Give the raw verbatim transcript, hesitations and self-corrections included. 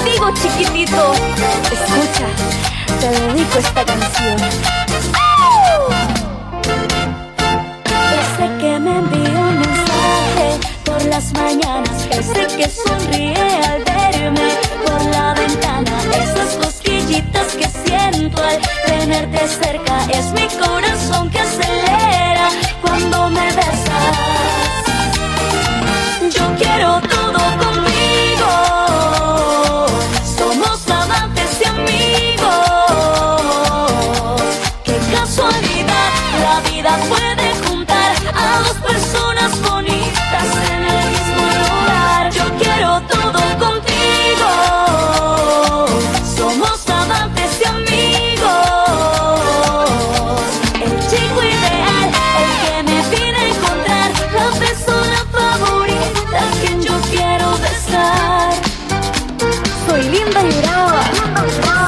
conmigo, chiquitito. Escucha, te dedico esta canción. Ese que me envió un mensaje por las mañanas, ese que sonríe al verme por la ventana, esas cosquillitas que siento al tenerte cerca, es mi corazón que acelera cuando me besas. Yo quiero todo conmigo, somos amantes y amigos. Qué casualidad, la vida puede juntar a dos personas bonitas en el mismo lugar. Yo quiero todo contigo, somos amantes y amigos. El chico ideal, el que me vine a encontrar, la persona favorita quien yo quiero besar. Soy linda y brava.